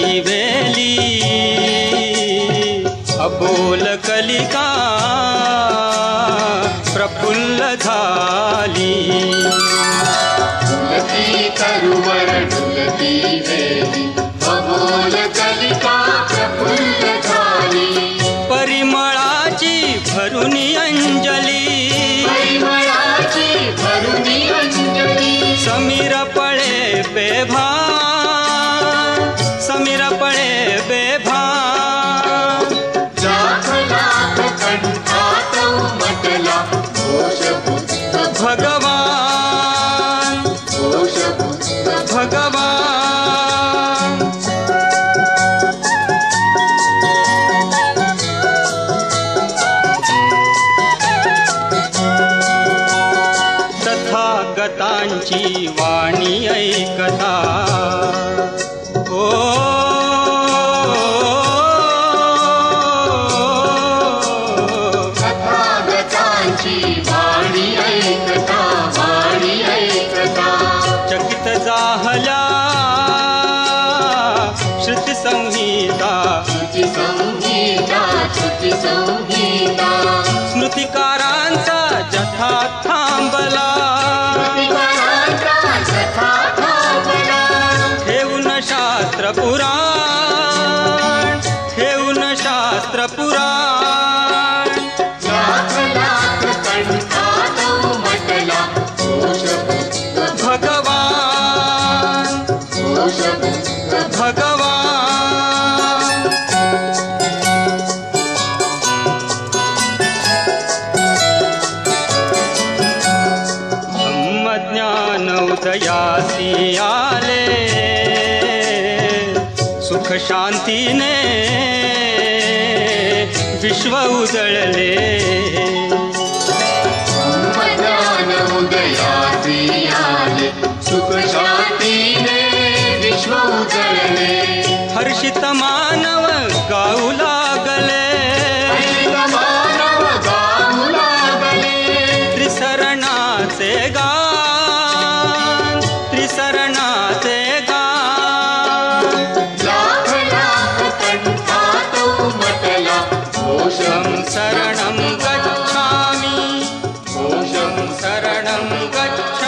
वेली अबोल कलिका प्रफुल्ल झाली। डुलती तरुवर डुलती वेली अबोल कलिका प्रफुल्ल झाली। परिमळाची भरुनी अंजली परिमळाची भरुनी अंजली। समीर पळे बेभान समीर पळे बेभान। लाख लाख कंठात उमटला घोष बुद्ध भगवान घोष बुद्ध भगवान। तथागतांची वाणी ऐकता ओ तथागतांची वाणी ऐकता वाणी ऐकता। चकित जाहल्या श्रुती संहिता श्रुती संहिता श्रुती संहिता। स्मृतिकारांचा जथा थांबला स्मृतिकारांचा जथा थांबला। ठेवून शास्त्र पुराण ठेवून शास्त्र पुराण। लाख लाख कंठात उमटला घोष बुद्ध भगवान घोष बुद्ध भगवान। ब्रह्मज्ञान उदयासी आले सुख शांतीने विश्व उजळले। ब्रह्मज्ञान उदयासी आले सुख शांतीने विश्व उजळले। हर्षित मानव गाऊ लागले हर्षित मानव गाऊ लागले। त्रिसरणाचे गान त्रिसरणाचे गान। लाख लाख कंठात उमटला घोषं शरणं गच्छामि घोषं शरणं गच्छामि।